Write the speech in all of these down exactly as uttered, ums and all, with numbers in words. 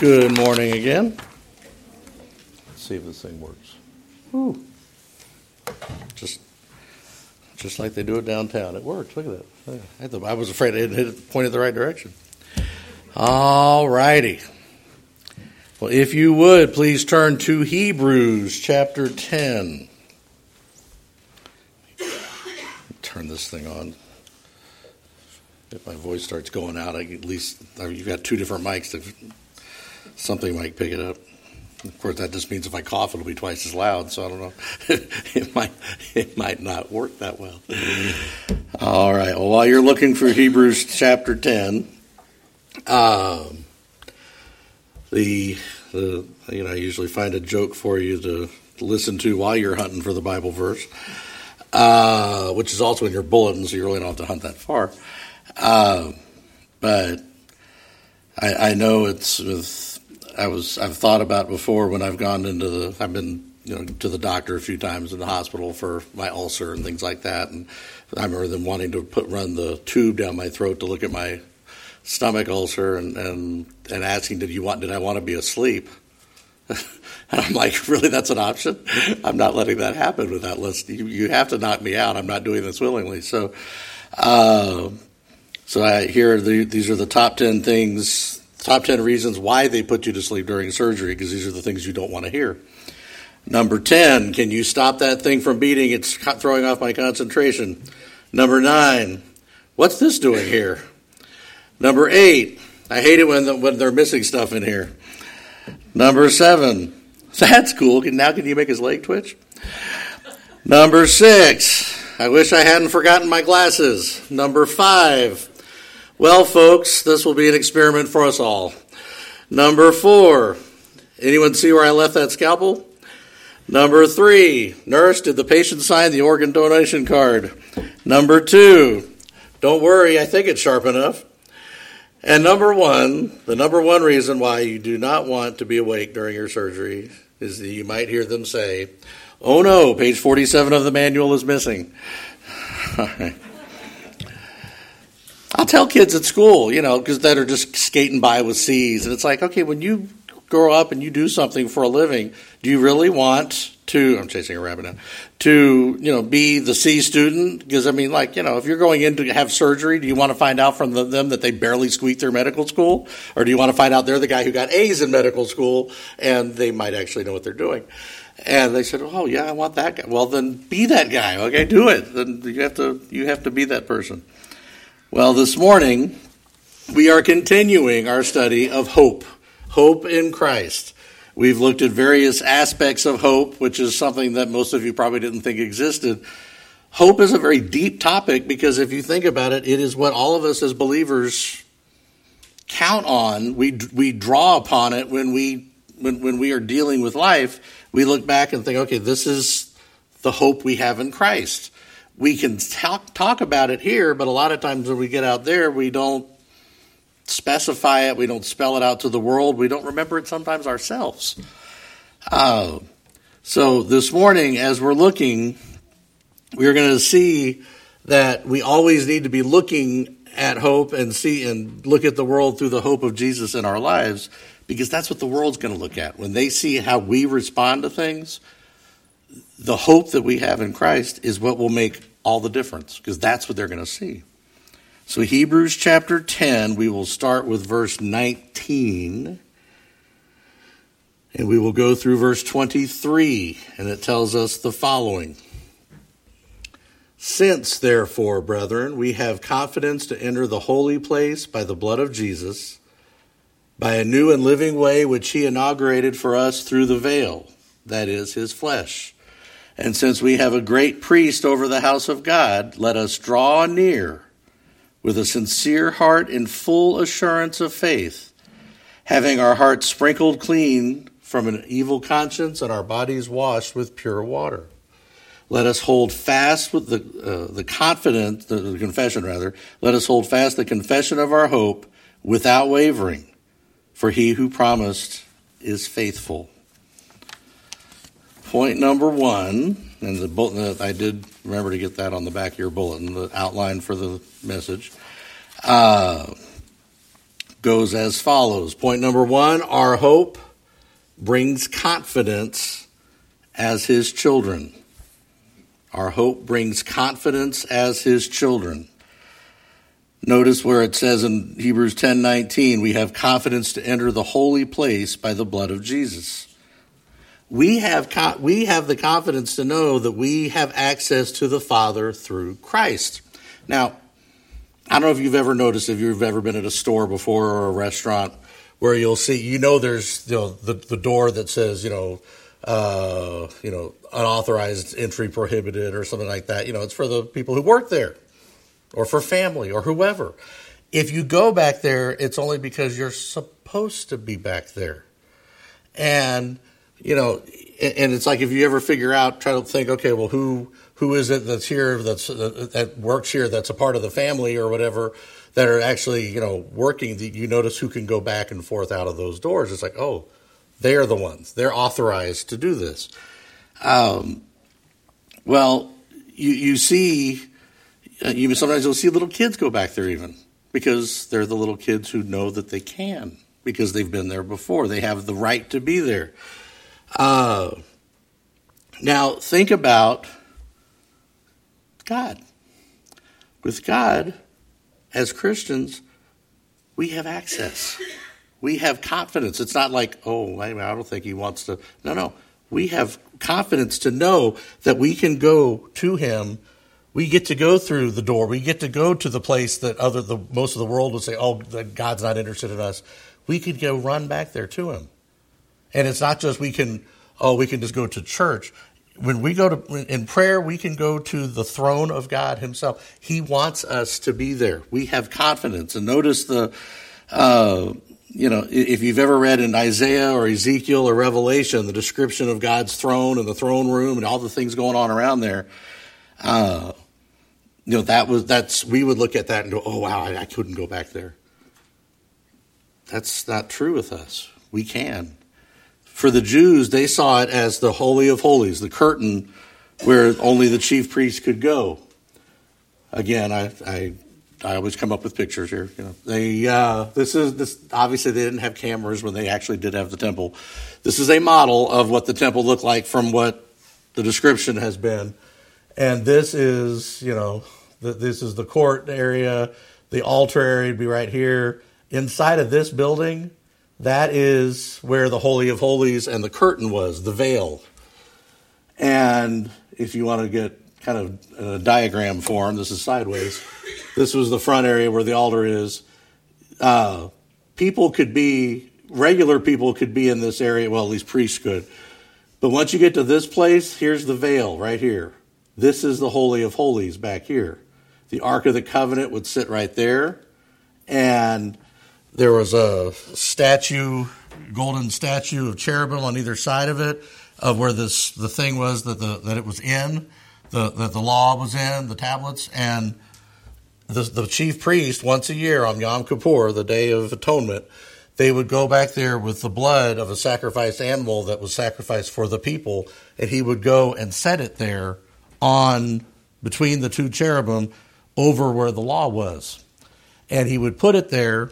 Good morning again. Let's see if this thing works. Whew. Just just like they do it downtown. It works. Look at that. I, had the, I was afraid I didn't hit it, point in the right direction. All righty. Well, if you would, please turn to Hebrews chapter ten. Turn this thing on. If my voice starts going out, I at least you've got two different mics. To, something might pick it up. Of course, that just means if I cough, it'll be twice as loud. So I don't know. it might it might not work that well. All right. Well, while you're looking for Hebrews chapter ten, um, the the you know I usually find a joke for you to listen to while you're hunting for the Bible verse, uh, which is also in your bulletin, so you really don't have to hunt that far. Uh, but I, I know it's with. I was I've thought about before when I've gone into the I've been you know to the doctor a few times in the hospital for my ulcer and things like that, and I remember them wanting to put run the tube down my throat to look at my stomach ulcer and and, and asking did you want did I want to be asleep? And I'm like, really, that's an option? I'm not letting that happen without let's you, you have to knock me out. I'm not doing this willingly. So, uh, so I here the, these are the top ten things. Top ten reasons why they put you to sleep during surgery, because these are the things you don't want to hear. Number ten, can you stop that thing from beating? It's throwing off my concentration. Number nine, what's this doing here? Number eight, I hate it when, the, when they're missing stuff in here. Number seven, that's cool. Now can you make his leg twitch? Number six, I wish I hadn't forgotten my glasses. Number five, well, folks, this will be an experiment for us all. Number four, anyone see where I left that scalpel? Number three, nurse, did the patient sign the organ donation card? Number two, don't worry, I think it's sharp enough. And number one, the number one reason why you do not want to be awake during your surgery is that you might hear them say, oh no, page forty-seven of the manual is missing. All right. I'll tell kids at school, you know, because that are just skating by with C's. And it's like, okay, when you grow up and you do something for a living, do you really want to, I'm chasing a rabbit now, to, you know, be the C student? Because, I mean, like, you know, if you're going in to have surgery, do you want to find out from the, them that they barely squeaked through medical school? Or do you want to find out they're the guy who got A's in medical school and they might actually know what they're doing? And they said, oh, yeah, I want that guy. Well, then be that guy. Okay, do it. Then you have to, you have to be that person. Well, this morning, we are continuing our study of hope, hope in Christ. We've looked at various aspects of hope, which is something that most of you probably didn't think existed. Hope is a very deep topic because if you think about it, it is what all of us as believers count on. We we draw upon it when we when, when we are dealing with life. We look back and think, okay, this is the hope we have in Christ. We can talk, talk about it here, but a lot of times when we get out there, we don't specify it. We don't spell it out to the world. We don't remember it sometimes ourselves. Uh, so this morning, as we're looking, we're going to see that we always need to be looking at hope and see and look at the world through the hope of Jesus in our lives, because that's what the world's going to look at. When they see how we respond to things, the hope that we have in Christ is what will make all the difference, because that's what they're going to see. So Hebrews chapter ten, we will start with verse nineteen, and we will go through verse twenty-three, and it tells us the following. Since, therefore, brethren, we have confidence to enter the holy place by the blood of Jesus, by a new and living way which he inaugurated for us through the veil, that is, his flesh. And since we have a great priest over the house of God, let us draw near with a sincere heart in full assurance of faith, having our hearts sprinkled clean from an evil conscience and our bodies washed with pure water. Let us hold fast with the uh, the confidence, the, the confession rather, let us hold fast the confession of our hope without wavering, for he who promised is faithful. Point number one, and the bulletin, I did remember to get that on the back of your bulletin, the outline for the message. Uh, goes as follows. Point number one, our hope brings confidence as his children. Our hope brings confidence as his children. Notice where it says in Hebrews ten nineteen, we have confidence to enter the holy place by the blood of Jesus. We have co- we have the confidence to know that we have access to the Father through Christ. Now, I don't know if you've ever noticed, if you've ever been at a store before or a restaurant where you'll see, you know, there's, you know, the, the door that says, you know, uh, you know, unauthorized entry prohibited or something like that. You know, it's for the people who work there or for family or whoever. If you go back there, it's only because you're supposed to be back there. And, you know, and it's like if you ever figure out, try to think, okay, well, who who is it that's here, that's that works here, that's a part of the family or whatever, that are actually, you know, working, you notice who can go back and forth out of those doors. It's like, oh, they're the ones. They're authorized to do this. Um, well, you, you see, uh, even sometimes you'll see little kids go back there even, because they're the little kids who know that they can, because they've been there before. They have the right to be there. Uh, now, think about God. With God, as Christians, we have access. We have confidence. It's not like, oh, I don't think he wants to. No, no. We have confidence to know that we can go to him. We get to go through the door. We get to go to the place that other the most of the world would say, oh, God's not interested in us. We could go run back there to him. And it's not just we can, oh, we can just go to church. When we go to in prayer, we can go to the throne of God himself. He wants us to be there. We have confidence. And notice the, uh, you know, if you've ever read in Isaiah or Ezekiel or Revelation, the description of God's throne and the throne room and all the things going on around there, uh, you know, that was, that's, we would look at that and go, oh, wow, I, I couldn't go back there. That's not true with us. We can. For the Jews, they saw it as the Holy of Holies, the curtain where only the chief priest could go. Again, I I, I always come up with pictures here. You know, they uh, this is this obviously they didn't have cameras when they actually did have the temple. This is a model of what the temple looked like from what the description has been, and this is you know the, this is the court area. The altar area would be right here inside of this building. That is where the Holy of Holies and the curtain was, the veil. And if you want to get kind of a diagram form, this is sideways. This was the front area where the altar is. Uh, people could be, regular people could be in this area, well, at least priests could. But once you get to this place, here's the veil right here. This is the Holy of Holies back here. The Ark of the Covenant would sit right there. And there was a statue, golden statue of cherubim on either side of it, of where this the thing was that the that it was in, the that the law was in, the tablets, and the the chief priest once a year on Yom Kippur, the Day of Atonement, they would go back there with the blood of a sacrificed animal that was sacrificed for the people, and he would go and set it there on between the two cherubim over where the law was, and he would put it there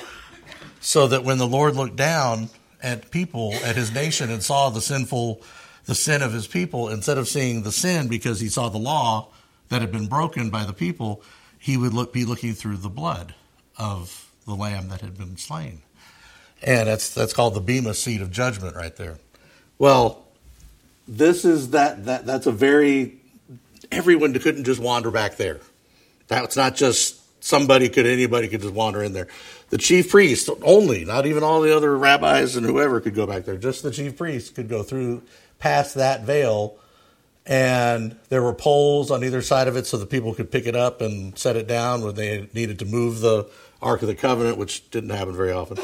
so that when the Lord looked down at people, at his nation, and saw the sinful, the sin of his people, instead of seeing the sin because he saw the law that had been broken by the people, he would look, be looking through the blood of the lamb that had been slain. And that's that's called the Bema seat of judgment right there. Well, this is that, that that's a very, everyone couldn't just wander back there. That's not just somebody could, anybody could just wander in there. The chief priest only, not even all the other rabbis and whoever could go back there. Just the chief priest could go through, past that veil, and there were poles on either side of it so that people could pick it up and set it down when they needed to move the Ark of the Covenant, which didn't happen very often.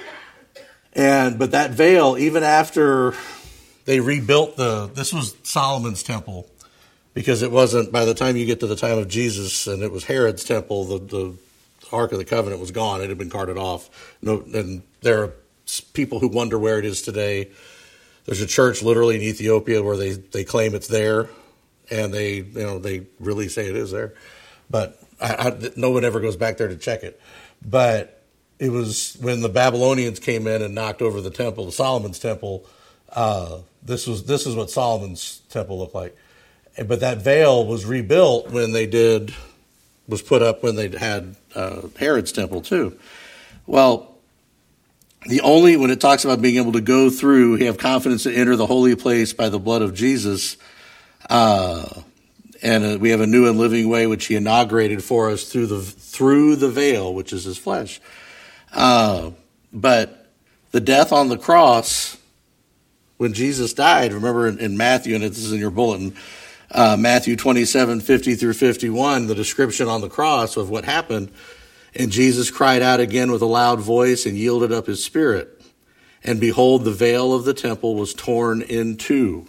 And but that veil, even after they rebuilt the, this was Solomon's temple, because it wasn't, by the time you get to the time of Jesus and it was Herod's temple, the, the Ark of the Covenant was gone. It had been carted off. No, and there are people who wonder where it is today. There's a church literally in Ethiopia where they, they claim it's there, and they you know they really say it is there. But I, I, no one ever goes back there to check it. But it was when the Babylonians came in and knocked over the temple, the Solomon's temple. Uh, this was this is what Solomon's temple looked like. But that veil was rebuilt when they did, was put up when they had uh, Herod's temple too. Well, the only, when it talks about being able to go through, have confidence to enter the holy place by the blood of Jesus, uh, and uh, we have a new and living way which he inaugurated for us through the through the veil, which is his flesh. Uh, but the death on the cross, when Jesus died, remember in, in Matthew, and this is in your bulletin, uh, Matthew twenty-seven, fifty through fifty-one, the description on the cross of what happened. And Jesus cried out again with a loud voice and yielded up his spirit. And behold, the veil of the temple was torn in two.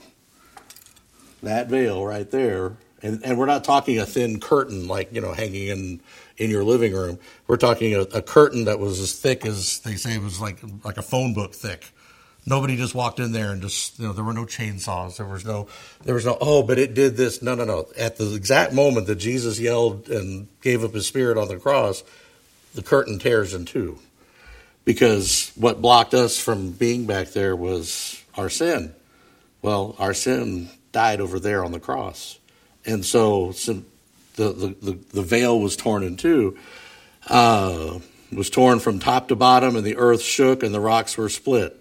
That veil right there. And, and we're not talking a thin curtain like, you know, hanging in, in your living room. We're talking a, a curtain that was as thick as, they say it was like, like a phone book thick. Nobody just walked in there and just, you know, there were no chainsaws. There was no, there was no, oh, but it did this. No, no, no. At the exact moment that Jesus yelled and gave up his spirit on the cross, the curtain tears in two, because what blocked us from being back there was our sin. Well, our sin died over there on the cross. And so, so the, the, the, the veil was torn in two, uh, was torn from top to bottom, and the earth shook and the rocks were split.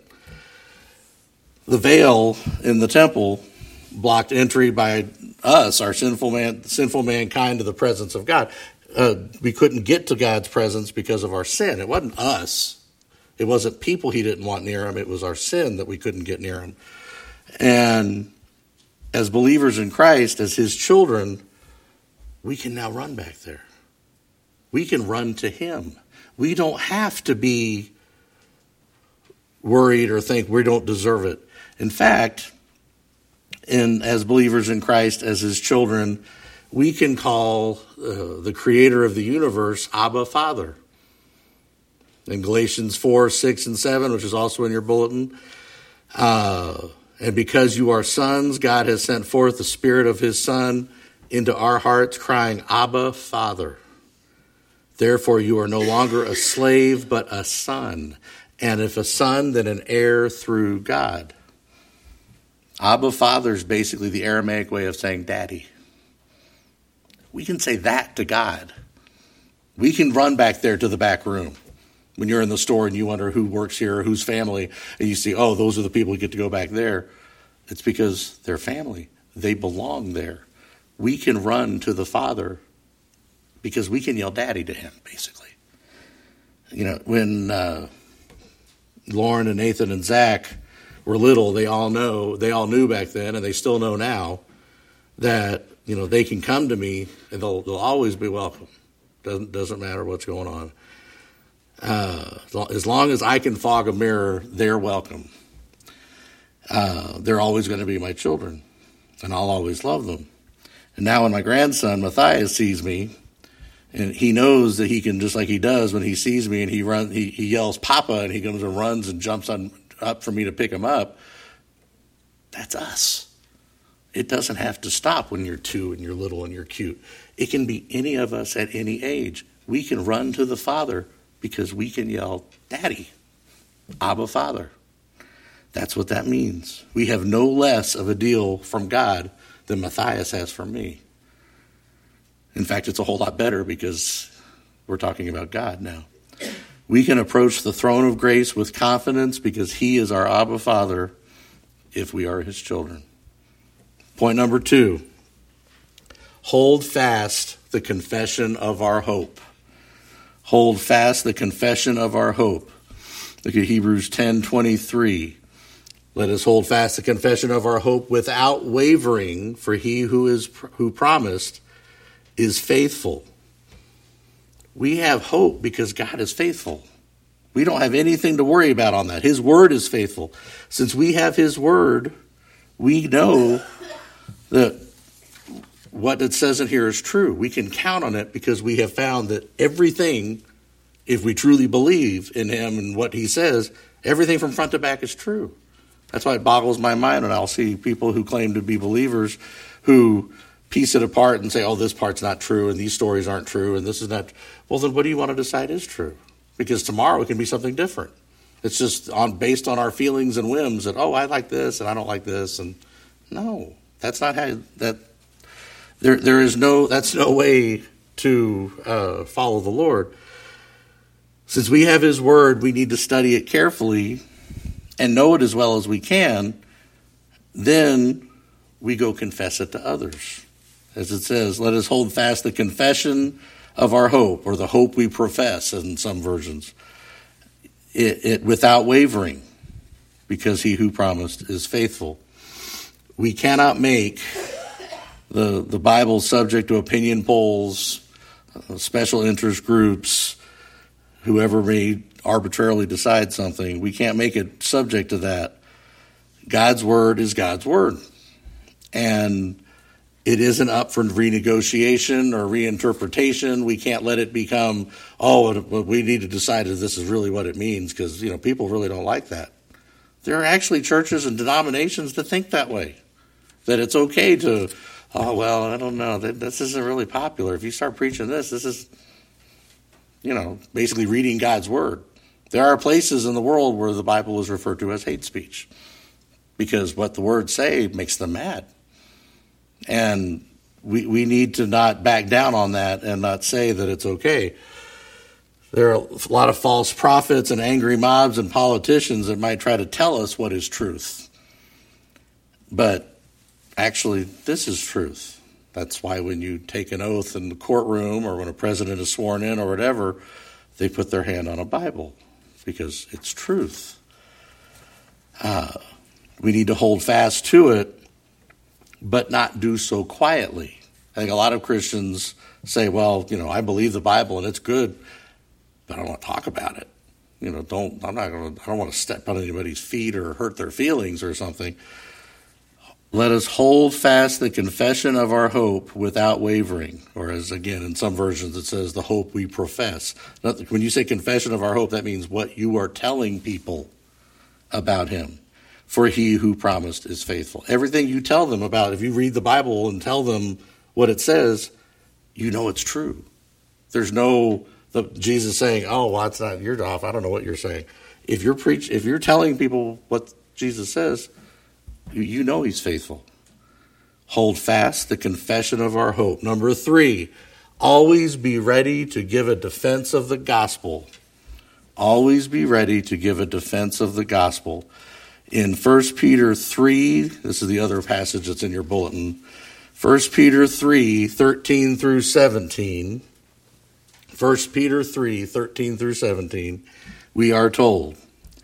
The veil in the temple blocked entry by us, our sinful man, sinful mankind, to the presence of God. Uh, we couldn't get to God's presence because of our sin. It wasn't us. It wasn't people he didn't want near him. It was our sin that we couldn't get near him. And as believers in Christ, as his children, we can now run back there. We can run to him. We don't have to be worried or think we don't deserve it. In fact, in, as believers in Christ, as his children, we can call uh, the creator of the universe Abba Father. In Galatians four, six, and seven, which is also in your bulletin, uh, and because you are sons, God has sent forth the Spirit of his Son into our hearts, crying, Abba Father. Therefore you are no longer a slave, but a son. And if a son, then an heir through God. Abba Father is basically the Aramaic way of saying daddy. We can say that to God. We can run back there to the back room when you're in the store and you wonder who works here or whose family, and you see, oh, those are the people who get to go back there. It's because they're family. They belong there. We can run to the Father because we can yell daddy to him, basically. You know, when uh, Lauren and Nathan and Zach were little, they all know, they all knew back then, and they still know now, that you know, they can come to me and they'll, they'll always be welcome. Doesn't, doesn't matter what's going on. Uh, as long as I can fog a mirror, they're welcome. Uh, they're always going to be my children, and I'll always love them. And now when my grandson, Matthias, sees me, and he knows that he can, just like he does when he sees me and he run, he, he yells, Papa, and he comes and runs and jumps on up for me to pick him up. That's us. It doesn't have to stop when you're two and you're little and you're cute. It can be any of us at any age. We can run to the Father because we can yell, Daddy, Abba Father. That's what that means. We have no less of a deal from God than Matthias has from me. In fact, it's a whole lot better because we're talking about God now. We can approach the throne of grace with confidence because he is our Abba Father if we are his children. Point number two, hold fast the confession of our hope. Hold fast the confession of our hope. Look at Hebrews ten twenty-three. Let us hold fast the confession of our hope without wavering, for he who is who promised is faithful. We have hope because God is faithful. We don't have anything to worry about on that. His word is faithful. Since we have his word, we know that what it says in here is true. We can count on it because we have found that everything, if we truly believe in him and what he says, everything from front to back is true. That's why it boggles my mind when I'll see people who claim to be believers who piece it apart and say, oh, this part's not true and these stories aren't true and this is not. Well, then what do you want to decide is true? because tomorrow it can be something different. It's just on based on our feelings and whims that, oh, I like this and I don't like this. And no, that's not how that there there is no that's no way to uh, follow the Lord. Since we have his word, we need to study it carefully and know it as well as we can. Then we go confess it to others. As it says, let us hold fast the confession of our hope, or the hope we profess in some versions. It, it without wavering, because he who promised is faithful. We cannot make the the Bible subject to opinion polls, uh, special interest groups, whoever may arbitrarily decide something. We can't make it subject to that. God's word is God's word, and it isn't up for renegotiation or reinterpretation. We can't let it become, oh, we need to decide if this is really what it means, because, you know, people really don't like that. There are actually churches and denominations that think that way, that it's okay to, oh, well, I don't know, this isn't really popular. If you start preaching this, this is, you know, basically reading God's word. There are places in the world where the Bible is referred to as hate speech, because what the words say makes them mad. And we we need to not back down on that and not say that it's okay. There are a lot of false prophets and angry mobs and politicians that might try to tell us what is truth. But actually, this is truth. That's why when you take an oath in the courtroom, or when a president is sworn in or whatever, they put their hand on a Bible, because it's truth. Uh, we need to hold fast to it, but not do so quietly. I think a lot of Christians say, well, you know, I believe the Bible and it's good, but I don't want to talk about it. You know, don't, I'm not going to, I don't want to step on anybody's feet or hurt their feelings or something. Let us hold fast the confession of our hope without wavering. Or as again, in some versions it says the hope we profess. When you say confession of our hope, that means what you are telling people about him. For he who promised is faithful. Everything you tell them about, if you read the Bible and tell them what it says, you know it's true. There's no the, Jesus saying, "Oh, well, that's not you're off. I don't know what you're saying." If you're preach, if you're telling people what Jesus says, you, you know he's faithful. Hold fast the confession of our hope. Number three, always be ready to give a defense of the gospel. Always be ready to give a defense of the gospel. In First Peter three, this is the other passage that's in your bulletin, First Peter three, thirteen through seventeen, First Peter three, thirteen through seventeen, we are told,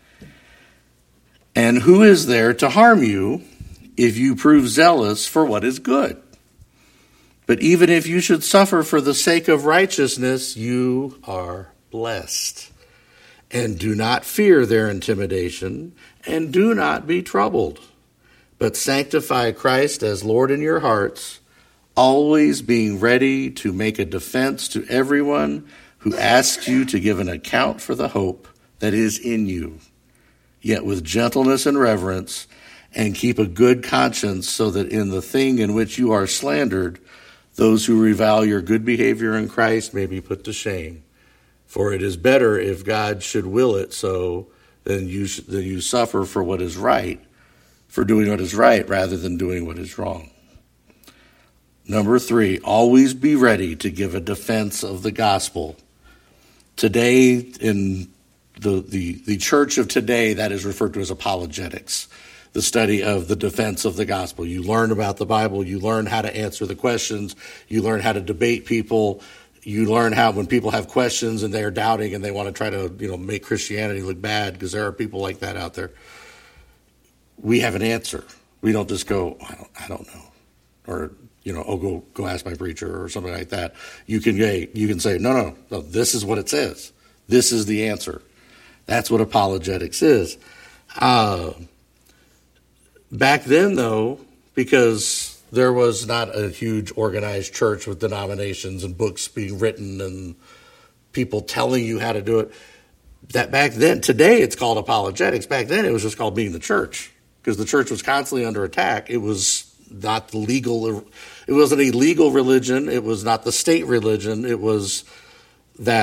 and who is there to harm you if you prove zealous for what is good? But even if you should suffer for the sake of righteousness, you are blessed. And do not fear their intimidation, and do not be troubled, but sanctify Christ as Lord in your hearts, always being ready to make a defense to everyone who asks you to give an account for the hope that is in you, yet with gentleness and reverence, and keep a good conscience, so that in the thing in which you are slandered, those who revile your good behavior in Christ may be put to shame. For it is better if God should will it so than you sh- than you suffer for what is right, for doing what is right rather than doing what is wrong. Number three, always be ready to give a defense of the gospel. Today, in the, the, the church of today, that is referred to as apologetics, the study of the defense of the gospel. You learn about the Bible, you learn how to answer the questions, you learn how to debate people. You learn how when people have questions and they're doubting and they want to try to, you know, make Christianity look bad, because there are people like that out there. We have an answer. We don't just go, I don't, I don't know, or you know, oh, go go ask my preacher or something like that. You can you can say, no, no, no. This is what it says. This is the answer. That's what apologetics is. Uh, back then, though, because there was not a huge organized church with denominations and books being written and people telling you how to do it. That back then, today it's called apologetics. Back then it was just called being the church, because the church was constantly under attack. It was not the legal, it wasn't a legal religion. It was not the state religion. It was that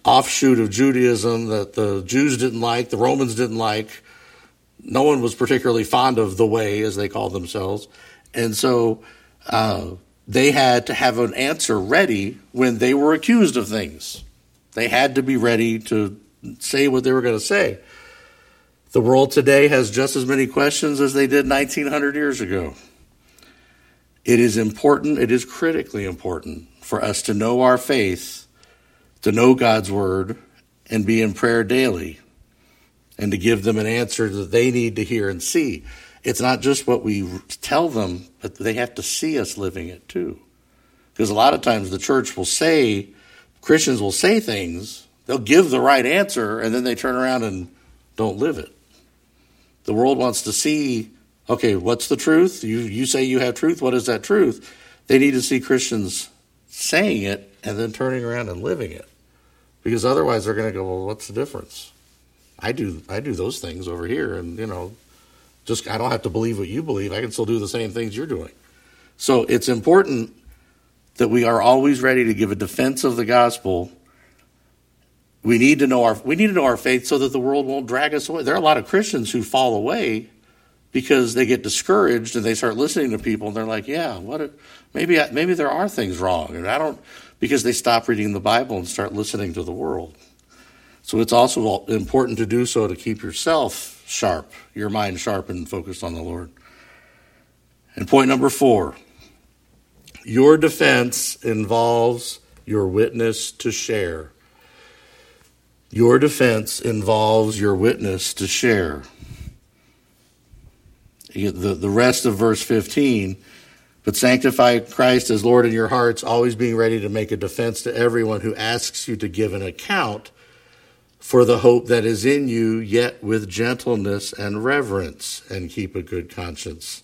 offshoot of Judaism that the Jews didn't like, the Romans didn't like. No one was particularly fond of the way, as they called themselves. And so uh, they had to have an answer ready when they were accused of things. They had to be ready to say what they were going to say. The world today has just as many questions as they did nineteen hundred years ago. It is important, it is critically important for us to know our faith, to know God's word, and be in prayer daily, and to give them an answer that they need to hear and see. It's not just what we tell them, but they have to see us living it too. Because a lot of times the church will say, Christians will say things, they'll give the right answer, and then they turn around and don't live it. The world wants to see, okay, what's the truth? You you say you have truth. What is that truth? They need to see Christians saying it and then turning around and living it. Because otherwise they're going to go, well, what's the difference? I do I do those things over here, and, you know, just I don't have to believe what you believe. I can still do the same things you're doing. So it's important that we are always ready to give a defense of the gospel. We need to know our we need to know our faith so that the world won't drag us away. There are a lot of Christians who fall away because they get discouraged and they start listening to people and they're like, yeah, what? A, maybe I, maybe there are things wrong, and I don't because they stop reading the Bible and start listening to the world. So it's also important to do so to keep yourself sharp, your mind sharp and focused on the Lord. And point number four, your defense involves your witness to share. Your defense involves your witness to share. The, the rest of verse fifteen, but sanctify Christ as Lord in your hearts, always being ready to make a defense to everyone who asks you to give an account for the hope that is in you, yet with gentleness and reverence, and keep a good conscience.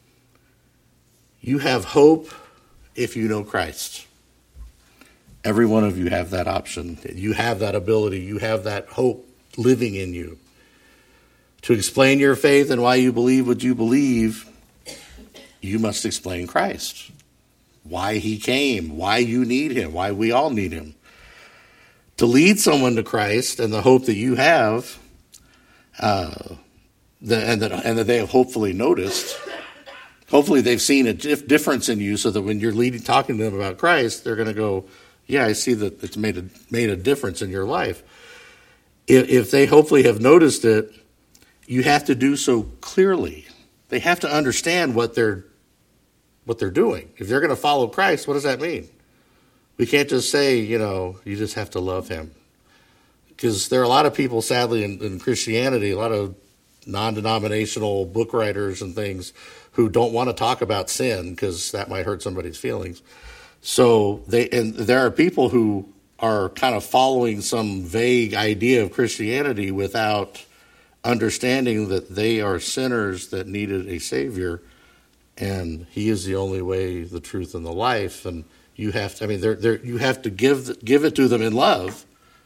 You have hope if you know Christ. Every one of you have that option. You have that ability. You have that hope living in you. To explain your faith and why you believe what you believe, you must explain Christ. Why he came, why you need him, why we all need him. To lead someone to Christ and the hope that you have, uh, the, and, that, and that they have hopefully noticed, hopefully they've seen a dif- difference in you so that when you're leading, talking to them about Christ, they're going to go, yeah, I see that it's made a, made a difference in your life. If, if they hopefully have noticed it, you have to do so clearly. They have to understand what they're what they're doing. If they're going to follow Christ, what does that mean? We can't just say, you know, you just have to love him. Because there are a lot of people, sadly, in, in Christianity, a lot of non-denominational book writers and things who don't want to talk about sin because that might hurt somebody's feelings. So they and there are people who are kind of following some vague idea of Christianity without understanding that they are sinners that needed a Savior, and he is the only way, the truth, and the life. And you have to, I mean, they're, they're, you have to give give it to them in love,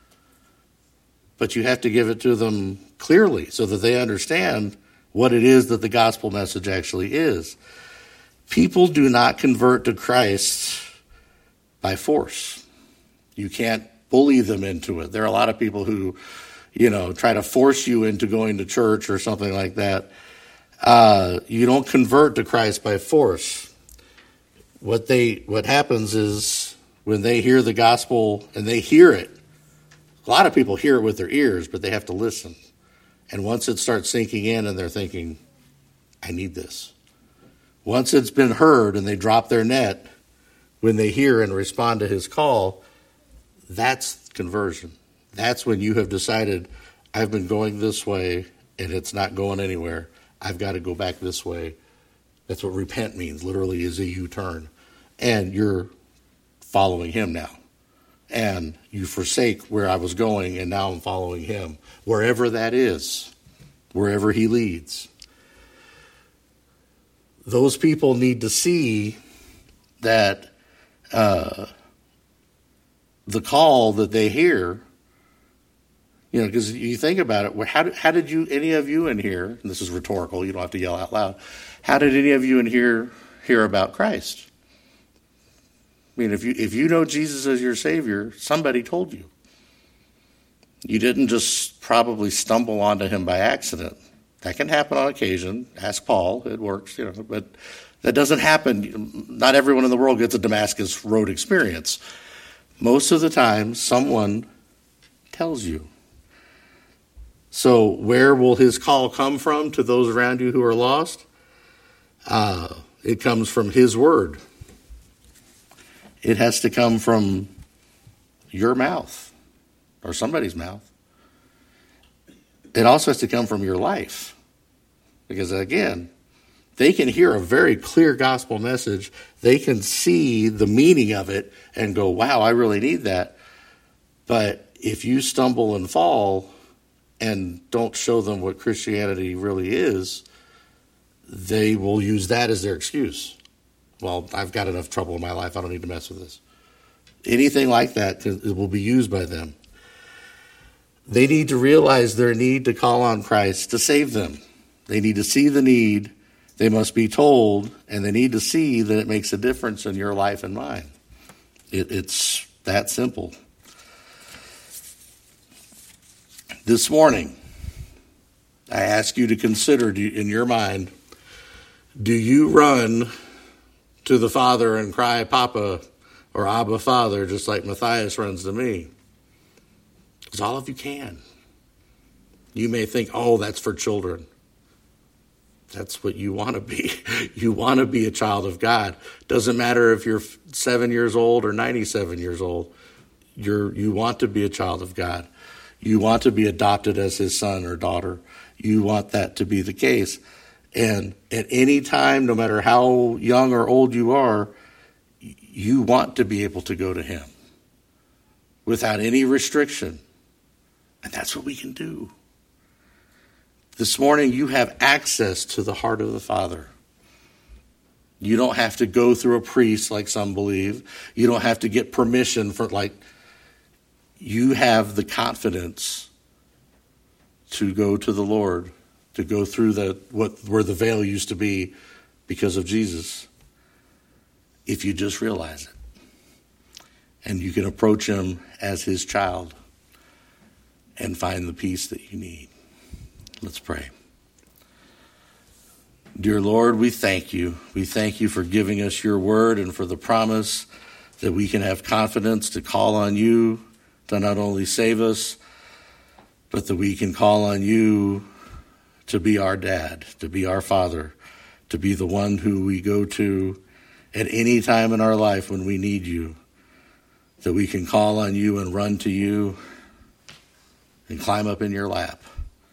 but you have to give it to them clearly so that they understand what it is that the gospel message actually is. People do not convert to Christ by force. You can't bully them into it. There are a lot of people who, you know, try to force you into going to church or something like that. Uh, you don't convert to Christ by force. What they, what happens is when they hear the gospel and they hear it, a lot of people hear it with their ears, but they have to listen. And once it starts sinking in and they're thinking, I need this. Once it's been heard and they drop their net, when they hear and respond to his call, that's conversion. That's when you have decided, I've been going this way and it's not going anywhere. I've got to go back this way. That's what repent means, literally is a U-turn. And you're following him now. And you forsake where I was going and now I'm following him. Wherever that is, wherever he leads. Those people need to see that uh, the call that they hear, you know, because you think about it, how did, how did you, any of you in here, and this is rhetorical, you don't have to yell out loud, how did any of you in here hear about Christ? I mean, if you if you know Jesus as your Savior, somebody told you. You didn't just probably stumble onto him by accident. That can happen on occasion. Ask Paul. It works, you know, but that doesn't happen. Not everyone in the world gets a Damascus Road experience. Most of the time, someone tells you. So where will his call come from to those around you who are lost? Uh, it comes from his word. It has to come from your mouth or somebody's mouth. It also has to come from your life. Because again, they can hear a very clear gospel message. They can see the meaning of it and go, wow, I really need that. But if you stumble and fall and don't show them what Christianity really is, they will use that as their excuse. Well, I've got enough trouble in my life. I don't need to mess with this. Anything like that it will be used by them. They need to realize their need to call on Christ to save them. They need to see the need. They must be told, and they need to see that it makes a difference in your life and mine. It, it's that simple. This morning, I ask you to consider in your mind, do you run to the Father and cry, Papa, or Abba, Father, just like Matthias runs to me? Because all of you can. You may think, oh, that's for children. That's what you want to be. You want to be a child of God. Doesn't matter if you're seven years old or ninety-seven years old. You're, you want to be a child of God. You want to be adopted as his son or daughter. You want that to be the case. And at any time, no matter how young or old you are, you want to be able to go to him without any restriction. And that's what we can do. This morning, you have access to the heart of the Father. You don't have to go through a priest like some believe. You don't have to get permission for like, you have the confidence to go to the Lord, to go through the what where the veil used to be because of Jesus. If you just realize it. And you can approach him as his child and find the peace that you need. Let's pray. Dear Lord, we thank you. We thank you for giving us your word and for the promise that we can have confidence to call on you to not only save us, but that we can call on you to be our dad, to be our father, to be the one who we go to at any time in our life when we need you, that we can call on you and run to you and climb up in your lap.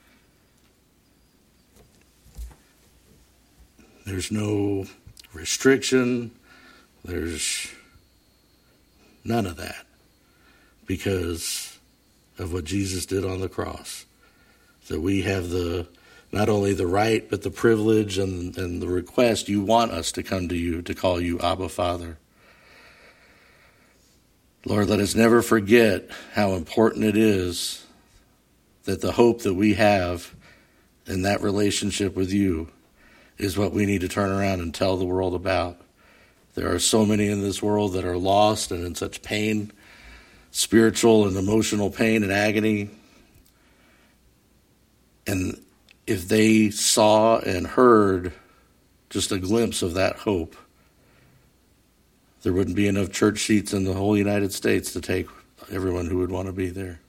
There's no restriction. There's none of that because of what Jesus did on the cross. That we have the not only the right, but the privilege and, and the request. You want us to come to you, to call you Abba, Father. Lord, let us never forget how important it is that the hope that we have in that relationship with you is what we need to turn around and tell the world about. There are so many in this world that are lost and in such pain, spiritual and emotional pain and agony. And if they saw and heard just a glimpse of that hope, there wouldn't be enough church seats in the whole United States to take everyone who would want to be there.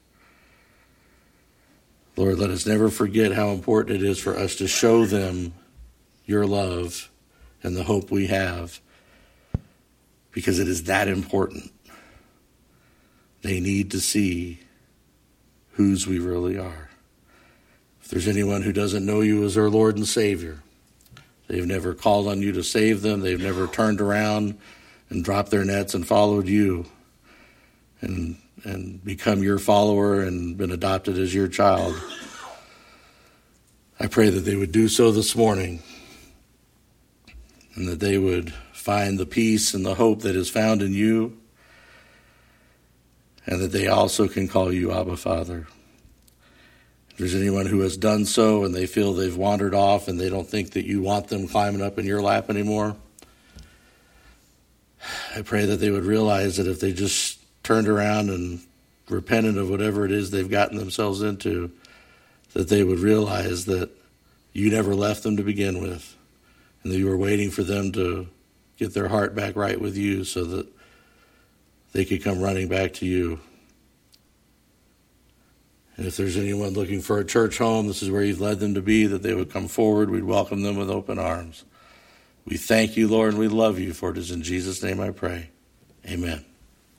Lord, let us never forget how important it is for us to show them your love and the hope we have, because it is that important. They need to see whose we really are. If there's anyone who doesn't know you as their Lord and Savior, they've never called on you to save them, they've never turned around and dropped their nets and followed you and and become your follower and been adopted as your child, I pray that they would do so this morning and that they would find the peace and the hope that is found in you, and that they also can call you Abba, Father. If there's anyone who has done so and they feel they've wandered off and they don't think that you want them climbing up in your lap anymore, I pray that they would realize that if they just turned around and repentant of whatever it is they've gotten themselves into, that they would realize that you never left them to begin with, and that you were waiting for them to get their heart back right with you so that they could come running back to you. And if there's anyone looking for a church home, this is where you've led them to be, that they would come forward. We'd welcome them with open arms. We thank you, Lord, and we love you, for it is in Jesus' name I pray. Amen.